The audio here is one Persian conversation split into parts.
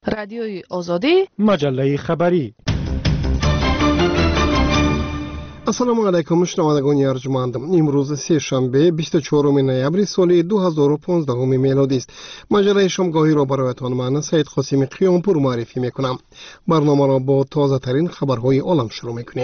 رادیوی آزادی، مجله خبری. السلام علیکم شنوندگان ارجمند. امروز سه شنبه 24 نوامبر سال 2015 میلادی است. مجله شامگاهی را برایتان من سید قاسم قیامپور معرفی میکنم. برنامه را با تازه ترین خبرهای عالم شروع میکنیم.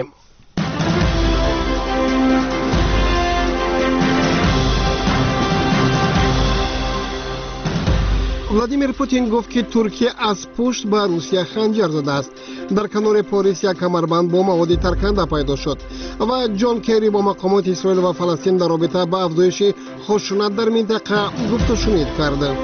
ولادیمیر پوتین گفت که ترکیه از پشت به روسیه خنجر زده است. در کنار پاریس یک کمربند با مواد ترکنده پیدا شد و جان کری با مقامات اسرائیل و فلسطین در رابطه با افزایش خشونت در منطقه گفت و شنید کرد.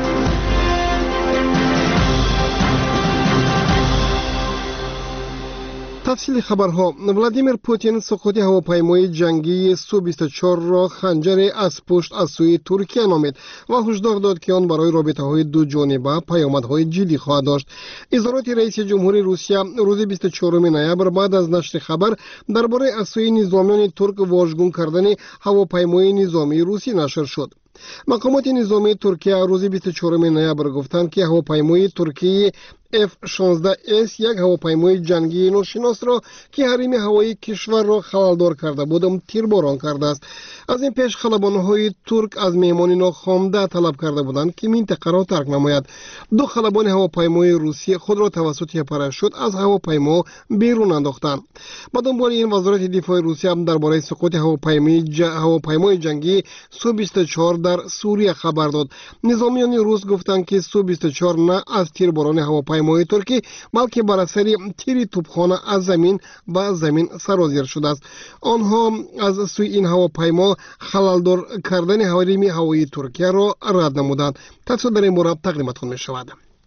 تفصیل خبرها. ولادیمیر پوتین سقوط هواپیمای جنگی سو-24 را خنجر از پشت از سوی ترکیه نامید و هشدار داد که آن برای رابطه‌های دو جانبه پیامدهای جدی خواهد داشت. اظهارات رئیس جمهوری روسیه روز 24 نوامبر بعد از نشر خبر درباره از سوی نظامیان ترک واژگون کردن هواپیمای نظامی روسی نشر شد. مقامات نظامی ترکیه روز 24 نوامبر گفتند که هواپیمای ترکیه F-16S یک هواپیمای جنگی ناشناس را که حریم هوایی کشور را خلالدار کرده بود تیرباران کرده است. از این پیش خلبان‌های ترک از مهمانی ناخوانده طلب کرده بودند که منطقه را ترک نماید. دو خلبان هواپیمای روسی خود را توسط پراشوت از هواپیما بیرون انداختند. با دنبال این وزارت دفاع روسیه درباره سقوط هواپیمای جنگی سو-24 در سوریه خبر داد. نظامیان روس گفتند که سو-24 نه از تیرباران هواپیمای ترکی بلکه بر اثر تیر توپخانه از زمین به زمین سرازیر شده است. آنها از سوی این هواپیما خلالدار کردن حریم هوایی ترکیه را رد نمودند. تفصیل در این مورد تقدیمتان می شود.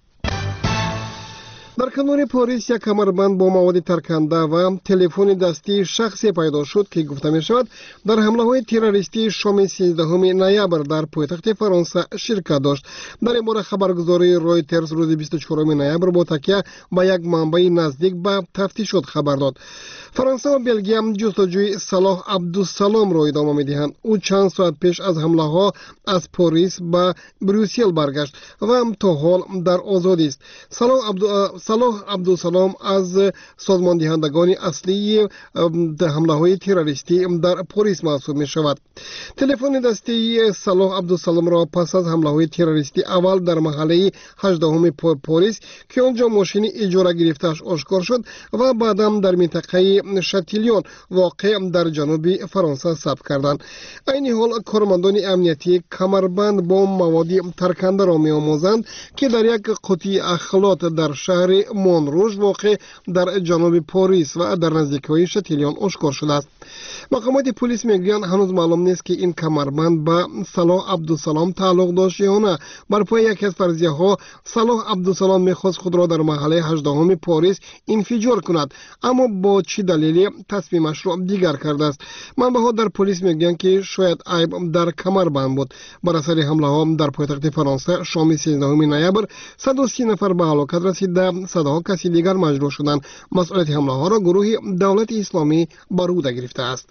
در کنار پاریس یک کمربند با مواد ترکنده و تلفن دستی شخصی پیدا شد که گفته می شود در حمله های تروریستی شام 13 نوامبر در پایتخت فرانسه شرکت داشت. در این مورد خبرگزاری رویترز روز 24 نوامبر با تکیه به یک منبع نزدیک به تفتیشات خبر داد. فرانسه و بلژیم جستجوی صلاح عبدالسلام را ادامه می‌دهند. او چند ساعت پیش از حمله ها از پاریس به بروسل برگشت و تا حال در آزادی است. صلاح عبدالسلام از سازمان دهندگان اصلی حمله های تروریستی در پاریس محسوب می شود. تلفن دستی صلاح عبدالسلام را پس از حمله های تروریستی اول در محله 18 پاریس که آنجا ماشین اجاره گرفته‌اش آشکار شد و بعدم در منطقه شاتیلیون واقع در جنوب فرانسه ثبت کردند. این حال کارمندان امنیتی کمربند با مواد ترکنده را می‌آموزند که در یک قطعه اخلاط در شهر مونروژ واقع در جنوب پاریس و در نزدیکی شاتیلیون آشکار شده است. مقامات پلیس میگویند هنوز معلوم نیست که این کمربند به صلاح عبدالسلام تعلق داشت یا نه. بر پای یکی از فرضیه‌ها صلاح عبدالسلام می‌خواست خود را در محله 18 پاریس انفجار کند، اما با چه دلیلی تصمیمش را دیگر کرده است. منبع‌ها در پلیس میگویند که شاید عیب در کمربند بود. بر اثر حمله‌ها در پایتخت فرانسه شام 13 نوامبر 130 نفر به هلاکت رسیده، صدها کسی دیگر مجروح شدند. مسئولیت حمله‌ها را گروه دولت اسلامی بر عهده گرفته است.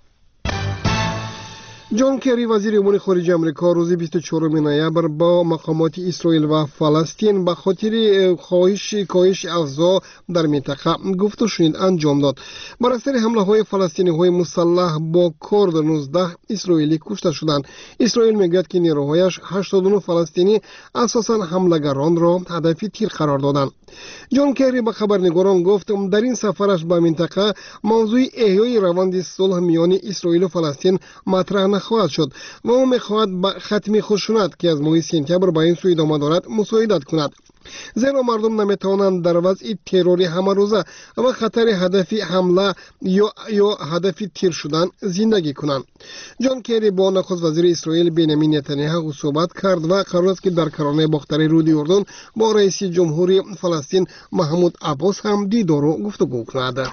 جان کری وزیر امور خارجه آمریکا روز 24 نوامبر با مقامات اسرائیل و فلسطین به خاطر کاهش اوضاع در منطقه گفت و شنید انجام داد. بر اثر حمله های فلسطینی های مسلح با کارد 19 اسرائیلی کشته شدند. اسرائیل میگوید که نیروهایش 89 فلسطینی اساساً حملگران را هدف تیر قرار دادند. جان کری به خبرنگاران گفت در این سفرش به منطقه موضوع احیای روند صلح میان اسرائیل و فلسطین مطرح نخواهد شد و او میخواهد به ختم خشونت که از ماه سپتامبر به این سو ادامه دارد مساعدت کند، زیرا مردم نمیتوانند در وضع تروری همه روزه و خطر هدف حمله یا هدف تیر شدن زندگی کنند. جان کری با نخست وزیر اسرائیل بنیامین نتانیاهو صحبت کرد و قرار است که در کرانه باختری رود اردن با رئیس جمهوری فلسطین محمود عباس هم دیدار و گفتگو کند.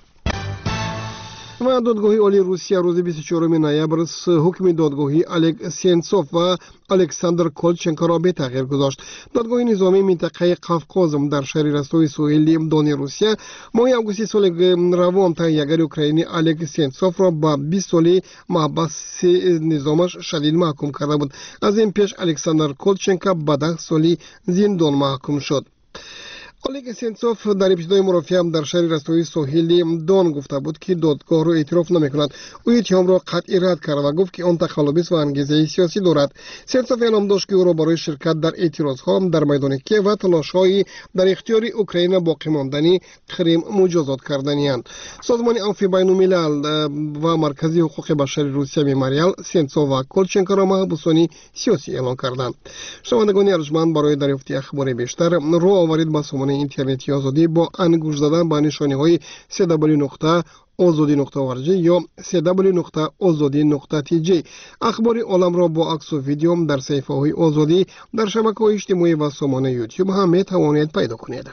و دادگاه عالی روسیه روز 24 نوامبر حکم دادگاهی الگ سنتسوف و الکساندر کولچنکو را به تغییر گذاشت. دادگاه نظامی منطقه قفقاز در شهر رستوی ساحلی دون روسیه ماه آگوست سال روان تهیه‌گر اوکراینی الگ سنتسوف را با 20 سال محبس نظامش شدید محکوم کرده بود. از این پیش الکساندر کولچنکو به 10 سال زندان محکوم شد. الیگ سنتسوف در ابتدای مرافعه هم در شهر رستوی ساحلی دون گفته بود که دادگاه را اعتراف نمی‌کند. او اتهام را قطعی رد کرد و گفت که آن تخلف و انگیزه سیاسی دارد. سنتسوف اعلام داشت که او را برای شرکت در اعتراضها در میدان کیف و تلاش‌های در اختیار اوکراین باقی ماندنی کریم مجازات کردنی‌اند. سازمان عفو بین‌الملل و مرکزی حقوق بشر روسیه مموریال سنتسوف و کولچنکو را محبوسان سیاسی اعلام کردند. شنوندگان ارجمند، برای دریافت اخبار بیشتر رو آورید به سامانه اینترنتی آزادی با انگوش زدن به نشانه‌های www.azadi.org یا www.azadi.tj. اخبار عالم را با عکس و ویدیو در صفحه‌های آزادی در شبکه‌های اجتماعی و سامانه یوتیوب هم می‌توانید پیدا کنید.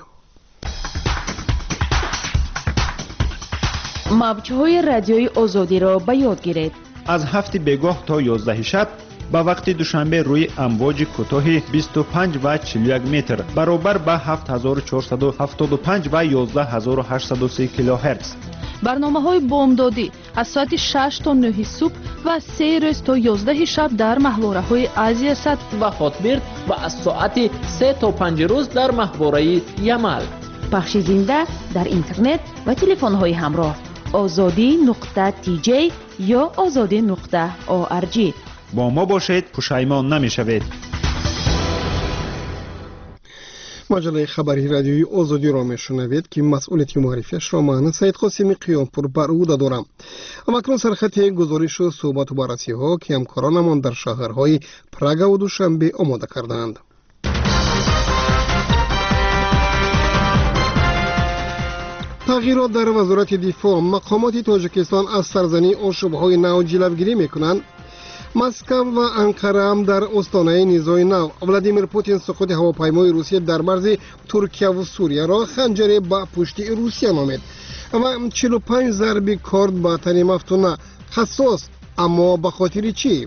موج‌های رادیوی آزادی را به یاد گیرید. از 7 بگاه تا 11 شب با وقت دوشنبه روی امواج کوتاه 25 و 41 متر برابر به 7475 و 11830 کیلوهرتز. برنامه‌های بامدادی از ساعت 6 تا 9 صبح و 3 روز تا 11 شب در ماهواره‌های آسیا صد و هاتبرد و از ساعت 3 تا 5 روز در ماهواره یمل. پخش زنده در اینترنت و تلفن‌های همراه azadi.tj یا azadi.org. با ما باشید، پشیمان نمی‌شوید. مجله خبری رادیویی آزادی را میشنوید که مسئولیت معرفیش را من سید قاسمی قیامپور بر عهده دارم. اکنون سرخط گزارش و صحبت و بررسی ها که همکارانمان در شهرهای پراگ و دوشنبه آماده کردند. تغییرات در وزارت دفاع، مقامات تاجیکستان از سرزنی آشوب‌های نو جلوگیری میکنند. مسکو و انقره هم در آستانه نزاع نو. ولادیمیر پوتین سقوط هواپیمای روسیه در مرز ترکیه و سوریه را خنجر به پشت روسیه نامید و 45 ضربه کارد به تن مفتونه. حساس، اما به خاطر چی؟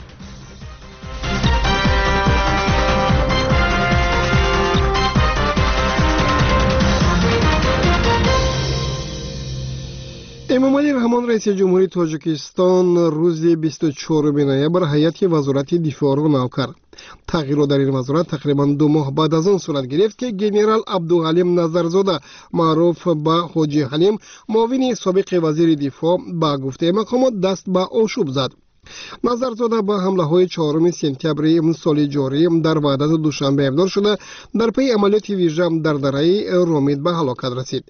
امامعلی رحمان رئیس جمهوری تاجیکستان روز 24 نوامبر هیئت وزارت دفاع را نو کرد. تغییرات در این وزارت تقریبا 2 ماه بعد از آن صورت گرفت که گنرال عبدالحلیم نظرزاده معروف به حاجی حلیم، معاون سابق وزیر دفاع، با گفته مقامات دست به آشوب زد. نظرزاده با حمله های 4 سپتامبر سال جاری در وحدت دوشنبه ابدار شده در پی عملیات ویژه در دره رومید به هلاکت رسید.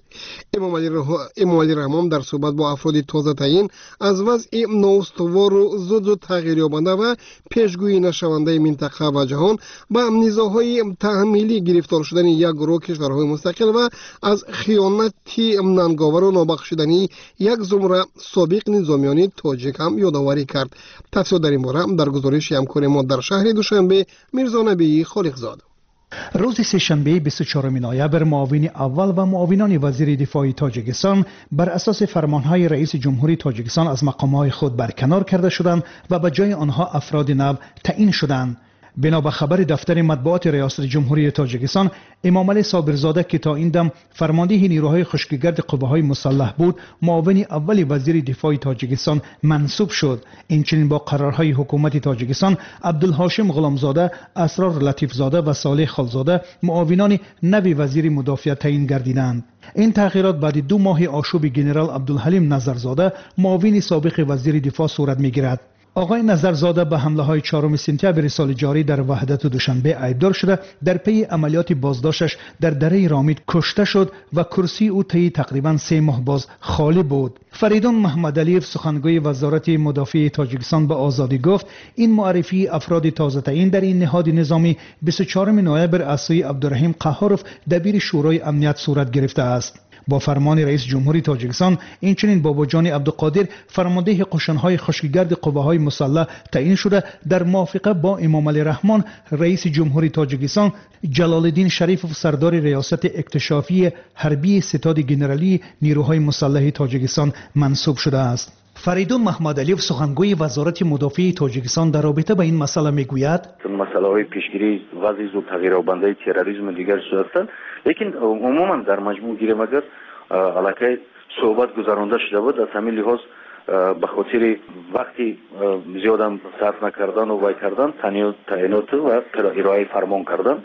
امامعلی رحمان در صحبت با افراد تازه تعیین از وضع نااستوار و زود تغییر یابنده و پیشگویی نشونده منطقه و جهان با نزاع‌های تحمیلی گرفتار شدن یک گروه کشورهای مستقل و از خیانتی ننگاور و نابخشودنی یک زمره سابق نظامیان تاجیک هم یادآوری کرد. تفصیل در این باره در گزارش همکار ما در شهر دوشنبه میرزا نبی خالقزاد. روز سه‌شنبه 24 نوامبر معاون اول و معاونان وزیر دفاع تاجیکستان بر اساس فرمانهای رئیس جمهوری تاجیکستان از مقامهای خود برکنار کرده شدند و به جای آنها افراد نو تعیین شدند. بنا به خبر دفتر مطبوعات ریاست جمهوری تاجیکستان، امامعلی صابرزاده که تا این دم فرمانده نیروهای خشکیگرد قوه‌های مسلح بود، معاون اول وزیر دفاع تاجیکستان منصوب شد. اینچنین با قرارهای حکومت تاجیکستان، عبدالهاشم غلامزاده، اسرار لطیفزاده و صالح خالزاده معاونان نوی وزیر مدافع تعیین گردیدند. این تغییرات بعد 2 ماه آشوب گنرال عبدالحلیم نظرزاده، معاون سابق وزیر دفاع صورت می‌گیرد. آقای نظرزاده به حمله های 4 سپتامبر سال جاری در وحدت دوشنبه ایبدار شده در پی عملیات بازداشتش در دره رامید کشته شد و کرسی او طی تقریبا 3 ماه باز خالی بود. فریدون محمدعلیف سخنگوی وزارت مدافع تاجیکستان به آزادی گفت این معرفی افراد تازه تعیین در این نهاد نظامی 24 نوامبر از سوی عبدالرحیم قهاروف دبیر شورای امنیت صورت گرفته است. با فرمان رئیس جمهوری تاجیکستان اینچنین باباجان عبدالقادر فرمانده قشنهای خشکیگرد قوه‌های مسلح تعیین شده در موافقه با امامعلی رحمان رئیس جمهوری تاجیکستان، جلال الدین شریفوف سردار ریاست اکتشافی حربی ستاد گنرالی نیروهای مسلح تاجیکستان منصوب شده است. فریدون محمدعلیف سخنگوی وزارت مدافع تاجیکستان در رابطه با این مسئله میگوید مسئله پیشگیری وضع زود تغییرابنده تروریسم دیگر صورتن، لیکن عموما در مجموع گیریم اگر علاقه صحبت گذرانده شده بود، از همین لحاظ به خاطر وقتی زیاد صرف نکردن و وای کردن تعیینات و ارائه فرمان کردن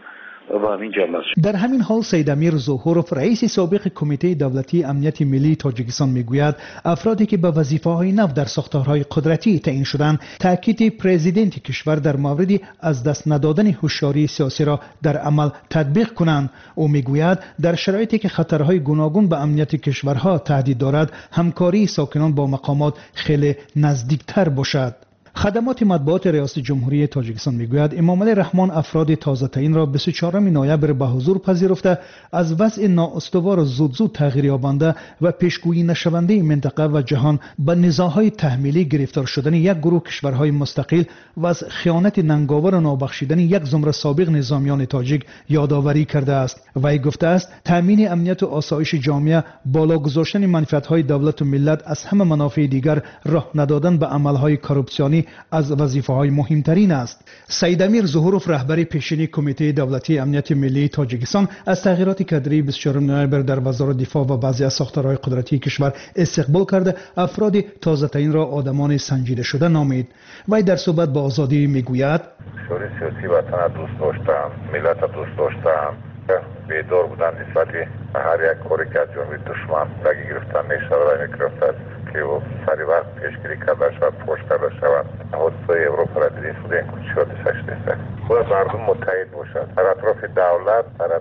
و همین جمع است. در همین حال سید امیر ظهورف رئیس سابق کمیته دولتی امنیت ملی تاجیکستان میگوید افرادی که به وظیفه‌های نو در ساختارهای قدرتی تعیین شدند تاکید پرزیدنت کشور در مورد از دست ندادن هوشیاری سیاسی را در عمل تطبیق کنند. او میگوید در شرایطی که خطرهای گوناگون به امنیت کشورها تهدید دارد همکاری ساکنان با مقامات خیلی نزدیکتر باشد. خدمات مطبوعات ریاست جمهوری تاجیکستان میگوید امامعلی رحمان افراد تازه تعیین را 24 نوامبر به حضور پذیرفته از وضع نااستوار زود تغییر یابنده و پیشگویی نشونده منطقه و جهان به نزاع‌های تحمیلی گرفتار شدن یک گروه کشورهای مستقل و از خیانت ننگاور و نابخشیدن یک زمره سابق نظامیان تاجیک یادآوری کرده است. وی گفته است تامین امنیت و آسایش جامعه بالا گذاشتن منفعت‌های دولت و ملت از همه منافع دیگر راه ندادن به عمل‌های کورپسیونی از وظیفه‌های مهمترین است. سید امیر ظهورف رهبر پیشین کمیته دولتی امنیت ملی تاجیکستان از تغییرات کادری 24 نوامبر در وزارت دفاع و بعضی از ساختارهای قدرتی کشور استقبال کرده افراد تازه تعیین را آدمان سنجیده شده نامید. وی در صحبت با آزادی میگوید شورای سیاسی وطن دوست داشتم، ملت دوست داشتم، بیدار بودن نسبت هر یک کاری که از جانب دشمن لگی گرفتن میشود و میگرفتد که او سری وقت پیشگیری کرده شود، پشت کرده شود. حدثه اروپا را دیدیم خود این کچیات سشته خود مردم متحد باشد در اطراف دولت،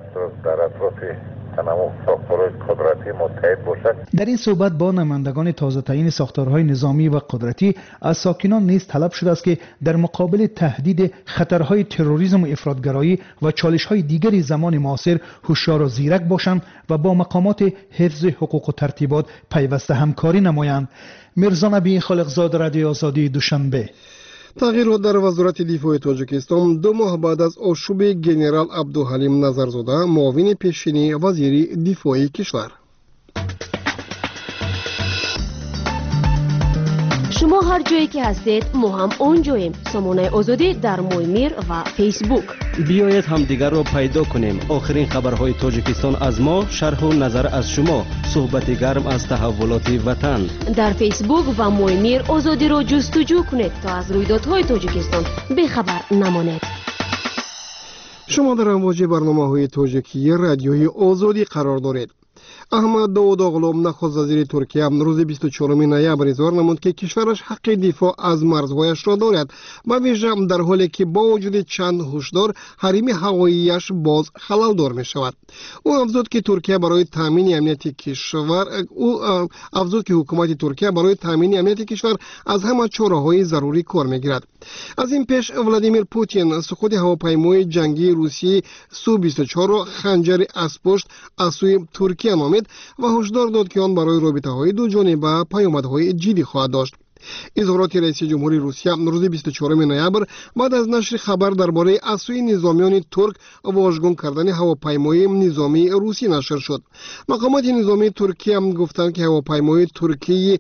در اطراف تمام ساختارهای قدرتی متحد باشد. در این صحبت با نمایندگان تازه تعیین ساختارهای نظامی و قدرتی از ساکنان نیز طلب شده است که در مقابل تهدید خطرهای تروریسم و افراطگرایی و چالش‌های دیگری زمان معاصر هوشیار و زیرک باشند و با مقامات حفظ حقوق و ترتیبات پیوسته همکاری نمایند. میرزا نبی خالقزاد، رادیو آزادی، دوشنبه. تغییرات در وزارت دفاع تاجیکستان 2 ماه بعد از آشوب گنرال عبدالحلیم نظرزاده معاون پیشینی وزیر دفاع کشور. شما هر جایی که هستید ما هم اونجاییم. سامانه آزادی در مویمیر و فیسبوک. بیایید همدیگر را پیدا کنیم. آخرین خبرهای تاجیکستان از ما، شرح و نظر از شما، صحبت گرم از تحولات وطن. در فیسبوک و مویمیر آزادی را جستجو کنید تا از رویدادهای تاجیکستان بیخبر نمانید. شما در امواج برنامه‌های تاجیکی رادیوی آزادی قرار دارید. احمد داود اغلو نخست وزیر ترکیه روز 24 نوامبر اظهار نمود که کشورش حق دفاع از مرزهایش را دارد و ویژه در حالی که با وجود چند هشدار حریم هواییش باز خلل‌دار می شود. او افزود که ترکیه برای تامین امنیت کشور حکومت ترکیه برای تامین امنیت کشور از همه چاره‌های ضروری کار می‌گیرد. از این پیش ولادیمیر پوتین سقوط هواپیمای جنگی روسی سو-24 را خنجر از پشت از سوی ترکیه نامید و هشدار داد که آن برای رابطه‌های دو جانبه پیامدهای جدی خواهد داشت. اظهارات رئیس جمهوری روسیه روز 24 نوامبر بعد از نشر خبر درباره از سوی نظامیان ترک واژگون کردن هواپیمای نظامی روسی نشر شد. مقامات نظامی ترکیه گفتند که هواپیمای ترکی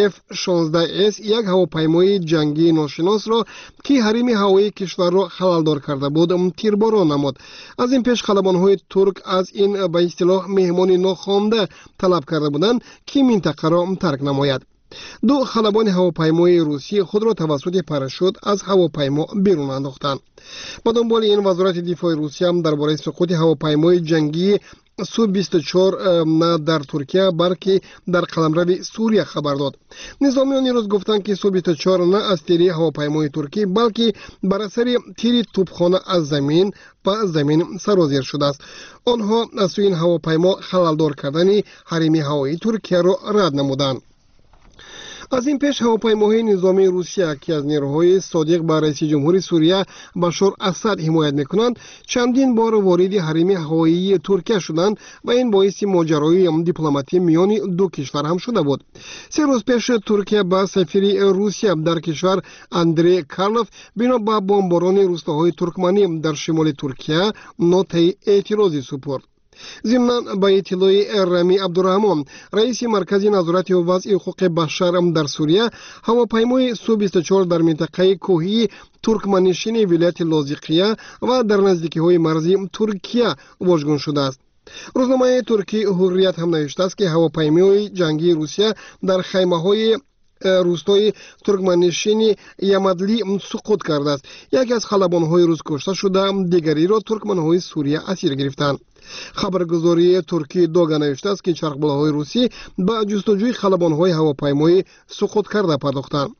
F-16S یک هواپیمای جنگی ناشناس را که حریم هوایی کشور را خلل‌دار کرده بود تیرباران نمود. از این پیش خلبان‌های ترک از این به اصطلاح مهمان ناخوانده طلب کرده بودند که منطقه را ترک نماید. 2 خلبان هواپیمای روسی خود را توسط پاراشوت از هواپیما بیرون انداختند. با دنبال این وزارت دفاع روسیه هم درباره سقوط هواپیمای جنگی سو-24 نه در ترکیه بلکه در قلمرو سوریه خبر داد. نظامیان روز گفتند که سو-24 نه از تیر هواپیمای ترکی بلکه بر اثر تیر توپخانه از زمین به زمین سرازیر شده است. آنها از سوی این هواپیما خلل‌دار کردن حریم هوایی ترکیه را رد نمودند. از این پیش هواپیماهای نظامی روسیه که از نیروهای صادق به رئیس جمهوری سوریه بشار اسد حمایت میکنند چندین بار وارد حریم هوایی ترکیه شدند و این باعث ماجرای دیپلماتی میان دو کشور هم شده بود. 3 روز پیش ترکیه به سفیر روسیه در کشور اندری کارلوف بنا به بمباران روستاهای ترکمنی در شمال ترکیه نوت اعتراضی سپرد. ضمن به اطلاع رمی عبدالرحمن رئیس مرکز نظارت و وضع حقوق بشر در سوریه هواپیمای سو-24 در منطقه کوهی ترکمنشین ولایت لاذقیه و در نزدیکی‌های مرزی ترکیه واژگون شده است. روزنامه ترکی حریت هم نوشته است که هواپیمای جنگی روسیه در خیمه‌های روستای ترکمنشین یمدلی سقوط کرده است. یکی از خلبان‌های روس کشته شده، دیگری را ترکمن‌های سوریه اسیر گرفتند. خبرگزاری ترکی دوگا نوشته است که چرخبلاهای روسی به جستجوی خلبان‌های هواپیمایی سقوط کرده پرداختند.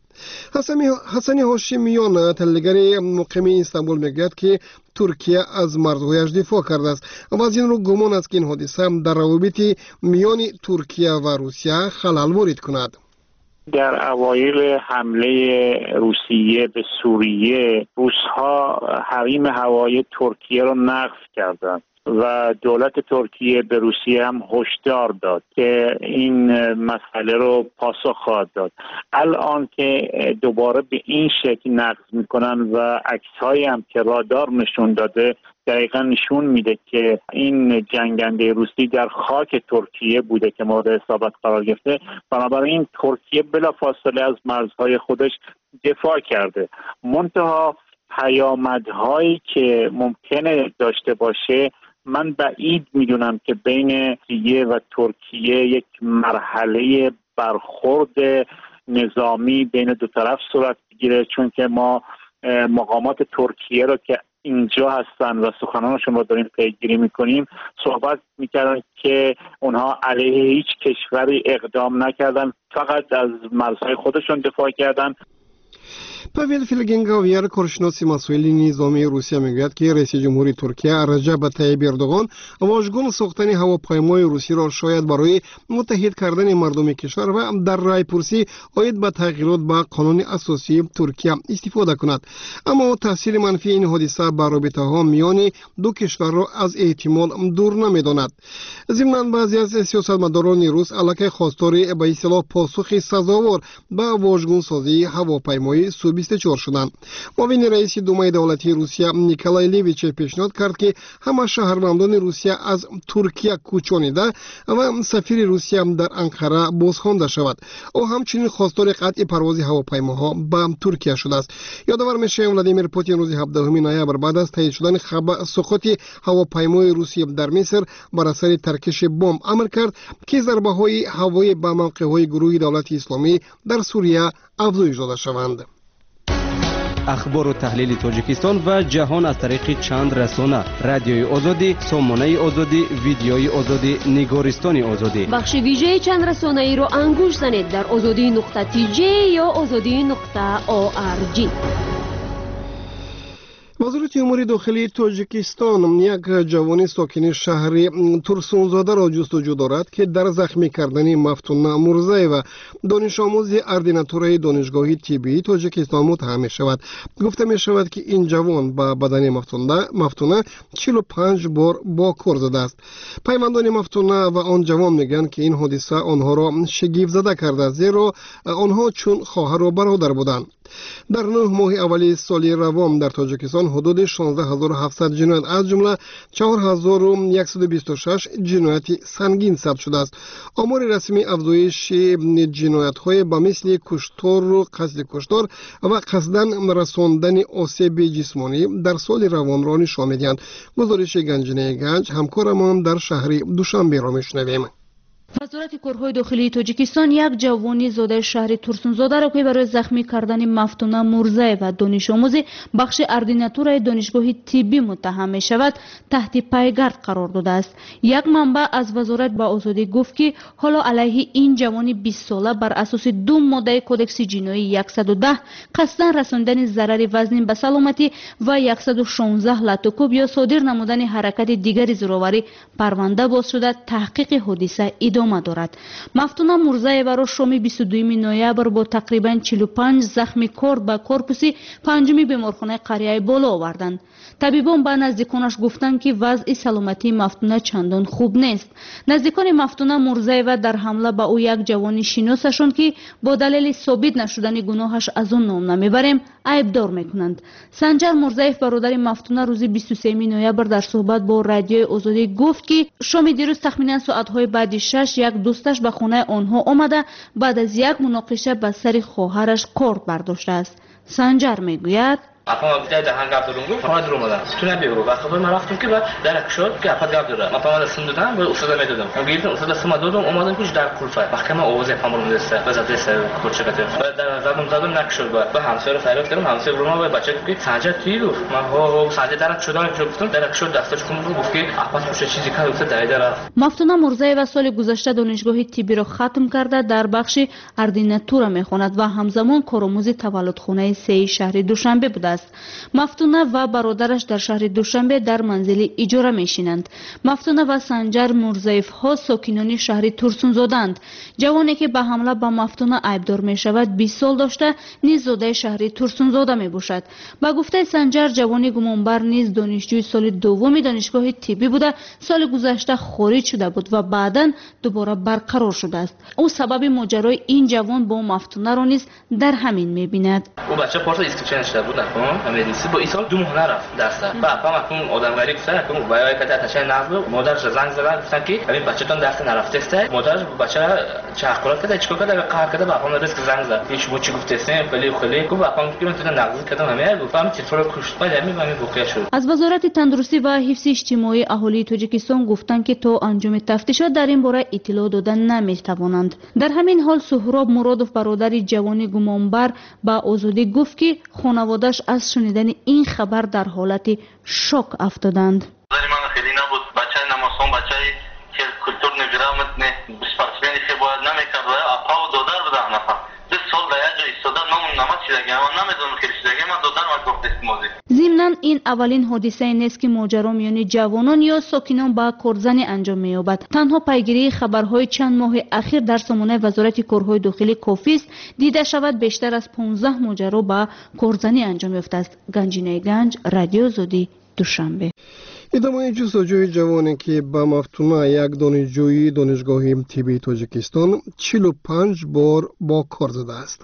حسنی هاشمیان تحلیلگر مقیم استانبول میگوید که ترکیه از مرزهایش دفاع کرده است و از این رو گمان است که این حادثه در روابط میان ترکیه و روسیه خلل وارد کند. در اوایل حمله روسیه به سوریه، روس‌ها حریم هوایی ترکیه را نقض کردند و دولت ترکیه به روسیه هم هشدار داد که این مسئله رو پاسخ خواهد داد. الان که دوباره به این شکل نقض میکنن و عکس‌هایی هم که رادار نشون داده دقیقا نشون میده که این جنگنده روسی در خاک ترکیه بوده که مورد اصابت قرار گرفته. بنابراین ترکیه بلافاصله از مرزهای خودش دفاع کرده. منتها پیامدهایی که ممکنه داشته باشه، من بعید میدونم که بین روسیه و ترکیه یک مرحله برخورد نظامی بین دو طرف صورت بگیره، چون که ما مقامات ترکیه رو که اینجا هستن و سخنانشون رو داریم پیگیری میکنیم صحبت میکردن که اونها علیه هیچ کشوری اقدام نکردن، فقط از مرزهای خودشون دفاع کردن. پاول فیلگنگاویر کارشناس مسائل نظامی روسیه میگوید که رئیس جمهوری ترکیه رجب طیب اردوغان واژگون ساختن هواپیمای روسی را شاید برای متحد کردن مردم کشور و در رای پرسی عاید به تغییرات به قانون اساسی ترکیه استفاده کند. اما تاثیر منفی این حادثه بر رابطه ها میان دو کشور را از احتمال دور نمیداند. ضمن بعضی از سیاستمداران روس علاقه خواستار به اصطلاح پاسخ سزاوار به واژگون سازی هواپیمای سو 24 شدند. معاون رئیس دومای دولتی روسیه نیکولای لیویچ پیشنهاد کرد که همه شهروندان روسیه از ترکیه کوچانیده و سفیر روسیه در انقره بازخوانده شود. او همچنین خواستار قطع پرواز هواپیماها به ترکیه شده است. یادآور میشه ولادیمیر پوتین روز 17 نوامبر بعد از تایید شدن خبر سقوط هواپیمای روسی در مصر بر اثر ترکش بمب امر کرد که ضربه‌های هوایی به موقع‌های گروه دولت اسلامی در سوریه افزایش داده شوند. اخبار و تحلیل تاجیکستان و جهان از طریق چند رسانه: رادیوی آزادی، سامانه آزادی، ویدیوی آزادی، نگارستان آزادی. بخش ویژه چند رسانه‌ای رو انگوش زنید در azadi.tj یا azadi.org. وزارت امور داخلی تاجیکستان یک جوان ساکن شهر ترسونزاده را جستجو دارد که در زخمی کردن مفتونه مرزایeva دانش آموز اردیناتور دانشگاه طبی تاجیکستان متهم شود. گفته می شود که این جوان با بدن مفتونه 45 بار با کار زده است. پیوندان مفتونه و آن جوان میگن که این حادثه آنها را شگفت زده کرده، زیرا آنها چون خواهر و برادر بودند. در 9 ماه اولی سال روان در تاجیکستان حدود 16700 جنایت از جمله 4126 جنایت سنگین ثبت شده است. آمار رسمی افزایش جنایت‌های با مثل کشتار و قصد کشتار و قصداً رساندن آسیب جسمانی در سال روان را نشان می‌دهند. گزارش گنجینه گنج همکارمان در شهر دوشنبه را می‌شنویم. وزارت کارهای داخلی تاجیکستان یک جوانی زاده شهر ترسونزاده را که برای زخمی کردن مفتونه مرزایeva دانش آموز بخش اردیناتور دانشگاه طبی متهم می شود تحت پیگرد قرار داده است. یک منبع از وزارت با آزادی گفت که حالا علیه این جوانی 20 ساله بر اساس 2 ماده کدکس جنایی 110 قصداً رساندن ضرر وزن به سلامتی و 116 لطوکوب یا صادر نمودن حرکت دیگری زورآوری پرونده باز شده تحقیق حادثه ادامه دارد. مفتونه مرزایeva را شام 22 نوامبر با تقریباً 45 زخم کار به کورپوس پنجمی بیمارخانه قریه بالا آوردند. طبیبان به نزدیکانش گفتند که وضع سلامتی مفتونه چندان خوب نیست. نزدیکان مفتونه مرزایeva در حمله به او یک جوان شناسشون که با دلیل ثابت نشدن گناهش از آن نام نمیبریم عیبدار میکنند. سنجر مرزایف برادر مفتونه روز 23 نوامبر در صحبت با رادیوی آزادی گفت که شام دیروز تخمینا ساعت‌های بعد 6 یک دوستش به خانه آنها آمده بعد از یک مناقشه به سر خواهرش کارت برداشته است. سنجر میگوید اپا دیگه دهان گاب دارم گفت فقط درو مدام تو نبیرو و خبر من رفتم که بعد درک شد که اپا گاب داره اپا من رسم دادم به استاد میدادم من گفتم استاد سما دادم اومدم پیش در کورفای محکمه اوزه پامون میرسه و زده سر کوچه کته بعد در زدم نکشد به همسر فریاد کردم همسر رو به بچه که ساجد توی رو من هو ساجد درک شدم که گفتم درک شد دستش کم رو گفت که اپا چه چیزی کار گفت در رفت. مفتونه مرزایوا سال گذشته دانشگاه طبی را ختم کرده در بخش اردیناتورا میخواند و همزمان کارآموز تولدخانه 3 شهر دوشنبه بوده است. مفتونه و برادرش در شهر دوشنبه در منزل اجاره میشینند. مفتونه و سنجر مرزایف ها ساکنان شهر ترسونزادند. جوانی که به حمله به مفتونه عیبدار می شود 20 سال داشته نیز زاده شهر ترسونزاده می باشد. با گفته سنجر جوانی گمانبر نیز دانشجوی سال دوم دانشگاه طبی بوده سال گذشته خارج شده بود و بعداً دوباره برقرار شده است. او سبب ماجرای این جوان با مفتونه را نیز در همین می‌بیند. او بچه پارت اسکریپشن شده بود نکن مدرسه با این سال 2 ماه نرفت درس. بابا مفهوم آدم غریب سر کنم وای کتا تشای نازل مادرش زنگ زدن گفتن که همین بچه‌تون درس نرفته است. مادرش بچه چاقلات کرده چیکار کرده قهر کرده بابا ریسک زنگ زد. هیچ چی گفته است ولی خلی گفت بابا میگم تو نقض کردم همه گفتم چطور کشت بعد همین بقیه شد. از وزارت تندرستی و حفظ اجتماعی اهالی تاجیکستان گفتند که تا انجام تفتیشات در این باره اطلاع دادن نمی‌توانند. در همین حال سهراب مرادوف برادر جوانی گمانبر با آزادی گفت که خانواده‌اش از شنیدن این خبر در حالت شوک افتادند. من خیلی نبود بچه نماسون بچه که کلتور نگرامت نه سپورتمن که باید نمی‌کرد و اپا و دادر بده نفر 2 سال در یه جای ایستادن نمون نماز چیدگی من نمیدونم خیلی چیدگی من دادر و گفت استمازی. ضمناً این اولین حادثه نیست که ماجرا میان جوانان یا ساکنان با کارزنی انجام می‌یابد. تنها پیگیری خبرهای چند ماه اخیر در سامانه وزارت کارهای داخلی کافی است دیده شود بیشتر از 15 ماجرا با کارزنی انجام یافته است. گنجینه گنج، رادیو آزادی، دوشنبه. ادامه جستجوی جوانی که به مفتونه یک دانشجوی دانشگاه طبی تاجیکستان 45 بار با کار زده است.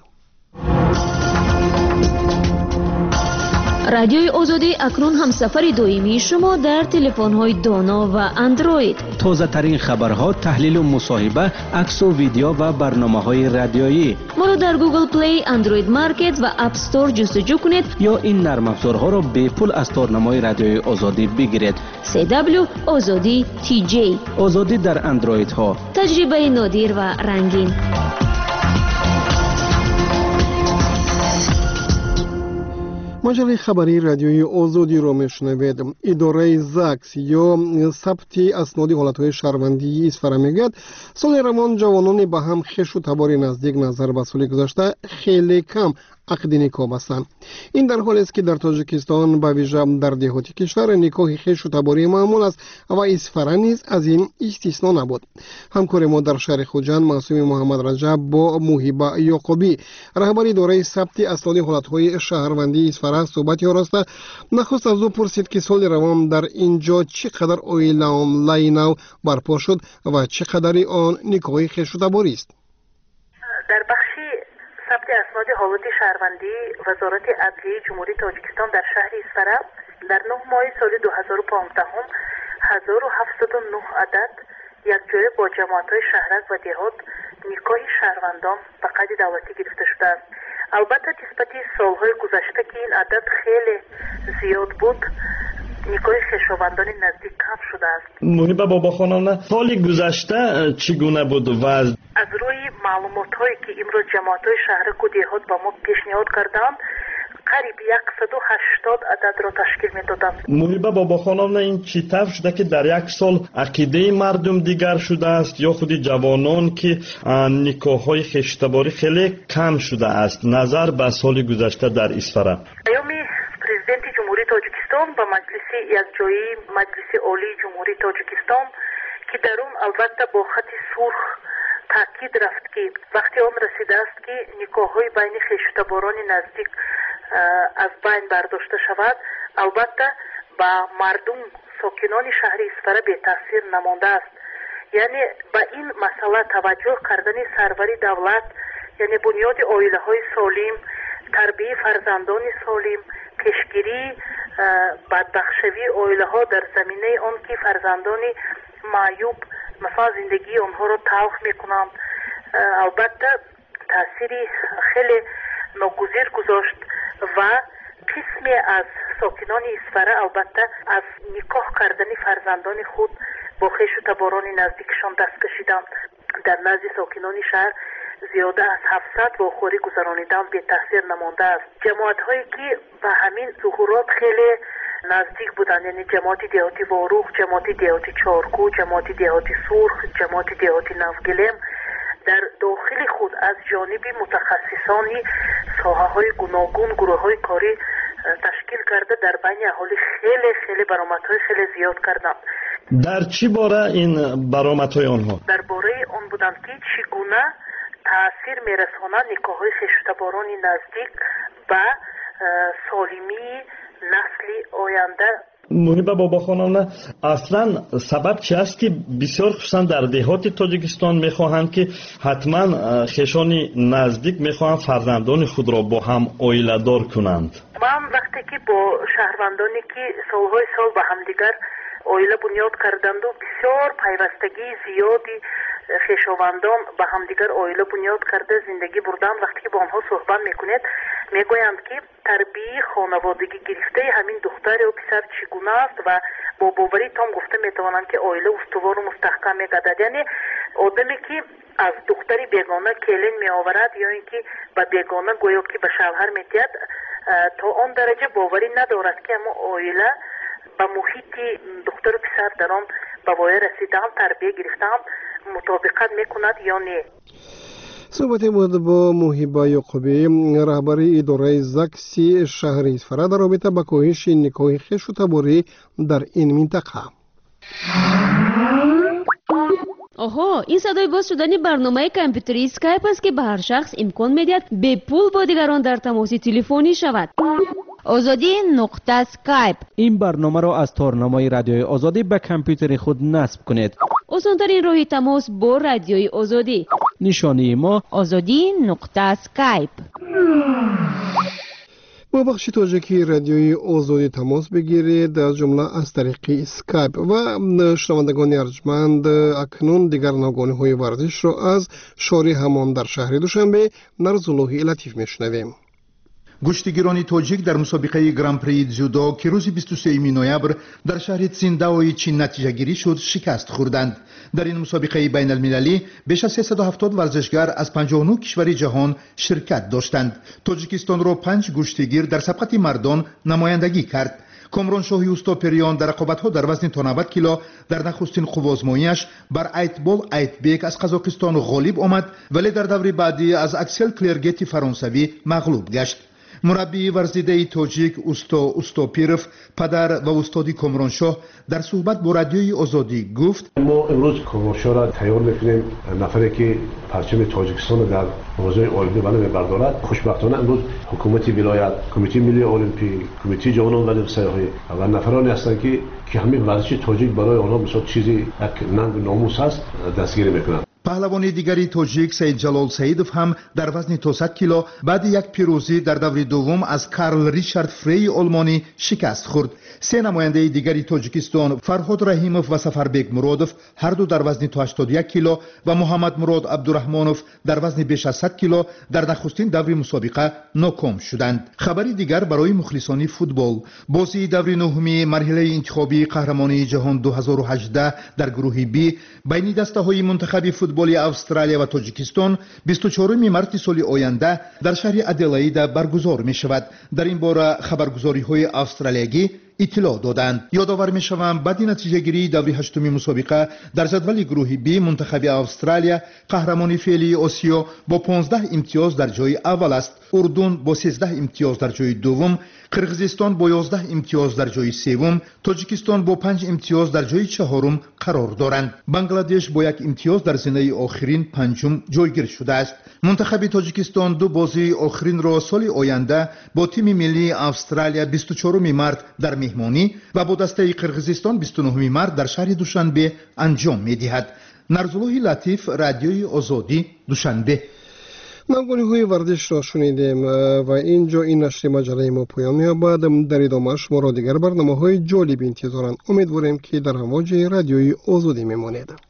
رادیوی آزادی اکنون همسفر دائمی شما در تلفن‌های دانا و اندروید. تازه ترین خبرها، تحلیل و مصاحبه، عکس و ویدیو و برنامه‌های رادیویی. ما را در گوگل پلی، اندروید مارکت و اپ استور جستجو کنید یا این نرم افزارها را به پول از تارنمای رادیوی آزادی بگیرید. CW آزادی TJ. آزادی در اندروید ها. تجربه نادر و رنگین. مجله خبری رادیوی آزادی را میشنوید. اداره زکس یا ثبت اسناد حالتهای شهروندی اصفهان میگوید سال روان جوانان به هم خویش و تبار نزدیک نظر به سال گذشته خیلی کم عقد نکاح بستند. این در حالی است که در تاجیکستان به ویژه در دهاتی کشور نکاح خویش و تباری معمول است و اصفهان نیز از این استثنا نبود. همکار ما در شهر خوجند معصوم محمد رجب با موهبه یعقوبی رهبر اداره ثبت اسناد حالتهای شهروندی اصفهان صحبتی آراسته نخست از او پرسید که سال روان در اینجا چقدر آیین نو برپا شد و چقدر آن نکاح خویش و تباری است. در بخش ثبت اسناد حالت شهروندی وزارت عدلیه جمهوری تاجیکستان در شهر اصفهان در 9 ماه سال 2015 1709 عدد یک جای با جماعت‌های شهرک و دهات نکاح شهروندان به قید دولتی گرفته شده است. البته نسبت سالهای گذشته که این عدد خیلی زیاد بود نکاح خویشاوندان نزدیک کم شده است. محبه بابا خانم سال گذشته چگونه بود وضع؟ از روی معلومات هایی که امروز جماعت های شهرک و دهات با ما پیشنهاد کردند قریب 180 عدد را تشکیل می دادند. محبه بابا خانم این چی طور شده که در یک سال عقیده مردم دیگر شده است یا خود جوانان که نکاح های خویشتباری خیلی کم شده است نظر به سال گذشته در اصفهان؟ پرزیدنت جمهوری تاجیکستان با مجلس یک جایی مجلس عالی جمهوری تاجیکستان که در اون البته با خط سرخ تاکید رفت که وقتی آن رسیده است که نکاح‌های بین خویشتباران نزدیک از بین برداشته شود البته با مردم ساکنان شهر اصفهان به تاثیر نمانده است. یعنی با این مسئله توجه کردن سروری دولت یعنی بنیاد عائله‌های سالم تربیت فرزندان سالم پیشگیری بدبختشوی عائله‌ها در زمینه آن که فرزندان معیوب مثلا زندگی آنها را تلخ میکنند البته تأثیری خیلی ناگزیر گذاشت و قسمی از ساکنان اسفره البته از نکاح کردن فرزندان خود با خویش و تباران نزدیکشان دست کشیدند. در نزد ساکنان شهر زیاده از 700 واخوری گذرانیدن به تاثیر نمانده است. جماعت هایی که به همین ظهورات خیلی نزدیک بودند، یعنی جماعت دیهاتی واروغ، جماعت دیهاتی چارکو، جماعت دیهاتی سرخ، جماعت دیهاتی نوگلم، در داخل خود از جانب متخصصان ساحه های گوناگون گروه های کاری تشکیل کرده در بین اهالی خیلی برآمدهای خیلی زیاد کردند. در چی باره این برآمدهای آنها؟ در باره آن بودند که چگونه تأثیر میرساند نکاح‌های خویشتباران نزدیک به سالمی نسل آینده. محبه بابا خانم، اصلا سبب چی است که بسیار خصوصا در دهات تاجیکستان میخواهند که حتما خویشان نزدیک میخواهند فرزندان خود را با هم عائله دار کنند؟ من وقتی که با شهروندانی که سالهای سال به همدیگر عائله بنیاد کردند و بسیار پیوستگی زیادی خویشاوندان به همدیگر عائله بنیاد کرده زندگی بردن، وقتی که با آنها صحبت میکنید میگویند که تربیت خانوادگی گرفته همین دختر و پسر چگونه است و با باوری تام گفته میتوانند که عائله استوار و مستحکم میگردد. یعنی آدمی که از دختری بیگانه کلین میآورد یا اینکه به بیگانه گویا که به شوهر میتید تا آن درجه باوری ندارد که اما عائله به محیط دختر و پسر در آن به وای رسیدن تربیت گرفتن مطابقت میکند یا نه. صحبت بود با محبه یعقوبی، رهبر اداره زکسی شهر اسفره در رابطه با کاهش نکاح خویش و تباری در این منطقه. آها، این صدای باز شدن برنامه کامپیوتری اسکایپ است که به هر شخص امکان میدهد به پول با دیگران در تماس تلفنی شود. آزادی نقطه اسکایپ. این برنامه را از تارنمای رادیوی آزادی به کامپیوتر خود نصب کنید. آسان‌ترین راه تماس با رادیوی آزادی. نشانی ما آزادی نقطه اسکایپ. با بخش تاجیکی رادیوی آزادی تماس بگیرید، از جمله از طریق اسکایپ. و شنوندگان ارجمند، اکنون دیگر ناگهانی ورزش را از شاری همان در شهر دوشنبه نرزاللهی لطیف میشنویم. گشتیگیران تاجیک در مسابقه گران پری جودو که روز 23 نوامبر در شهر تسینداوی چین نتیجه گیری شد شکست خوردند. در این مسابقه بین المللی بیش از 370 ورزشگر از 59 کشور جهان شرکت داشتند. تاجیکستان را 5 گشتیگیر در سبقت مردان نمایندگی کرد. کامران شاهی اوستاپریان در رقابت‌ها در وزن تا 90 کیلو در نخستین خوازمایی‌اش بر ایتبال ایتبک از قزاقستان غالب آمد، ولی در دور بعدی از اکسل کلرگتی فرانسوی مغلوب گشت. مربی ورزیده تاجیک اوستاپیروف، پدر و استادی کامرانشاه، در صحبت با رادیوی آزادی گفت: ما امروز کامرانشاه را تیار می‌کنیم، نفری که پرچم تاجیکستان در حوزه آینده بالا بردارد. خوشبختانه امروز حکومت ولایت، کمیته ملی المپیک، کمیته جوانان و سیاحی و نفرانی هستند که همین ورزش تاجیک برای آنها مثل چیزی یک ننگ و ناموس است دستگیری می‌کنند. پهلوان دیگری تاجیک سید جلال سیدوف هم در وزن تا 100 کیلو بعد یک پیروزی در دور دوم از کارل ریچارد فری آلمانی شکست خورد. سه نماینده دیگری تاجیکستان، فرهاد رحیموف و سفربek مرادوف، هر دو در وزن تا 81 کیلو و محمد مراد عبدالرحمانوف در وزن بیش از 100 کیلو در نخستین دور مسابقه ناکام شدند. خبری دیگر برای مخلصان فوتبال: بازی دور نهمی مرحله انتخابی قهرمانی جهان 2018 در گروه بی بین دسته‌های منتخب فوتبال استرالیا و تاجیکستان 24 مارس سال آینده در شهر ادلاید برگزار می شود. در این باره خبرگزاری های استرالیایی اطلاع دادند. یادآور می شوم بعد نتیجه گیری دور هشتم مسابقه در جدول گروه بی منتخب استرالیا قهرمان فعلی آسیا با 15 امتیاز در جای اول است. اردن با 13 امتیاز در جای دوم، قرقیزستان با 11 امتیاز در جای سوم، تاجیکستان با 5 امتیاز در جای چهارم قرار دارند. بنگلادش با 1 امتیاز در زمینه آخرین پنجم جایگیر شده است. منتخب تاجیکستان دو بازی آخرین را سال آینده با تیم ملی استرالیا 24 مارس در مهمانی و با دسته قرقیزستان 29 مارس در شهر دوشنبه انجام می‌دهد. نرزاللهی لطیف، رادیوی آزادی، دوشنبه. ناگهانی ورزش را شنیدیم و اینجا این نشر مجله ما پایان می‌یابد. در ادامه‌اش ما را دیگر برنامه‌های جالب انتظارند. امیدواریم که در امواج رادیوی آزادی میمانید.